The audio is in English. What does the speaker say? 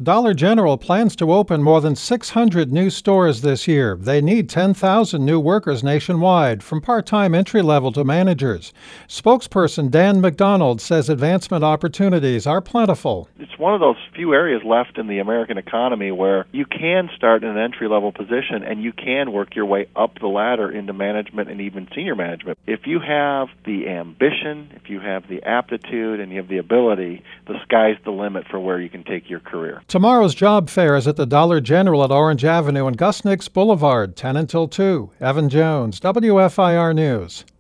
Dollar General plans to open more than 600 new stores this year. They need 10,000 new workers nationwide, from part-time entry-level to managers. Spokesperson Dan McDonald says advancement opportunities are plentiful. It's one of those few areas left in the American economy where you can start in an entry-level position and you can work your way up the ladder into management and even senior management. If you have the ambition, if you have the aptitude, and you have the ability, the sky's the limit for where you can take your career. Tomorrow's job fair is at the Dollar General at Orange Avenue and Gus Nix Boulevard, 10 until 2. Evan Jones, WFIR News.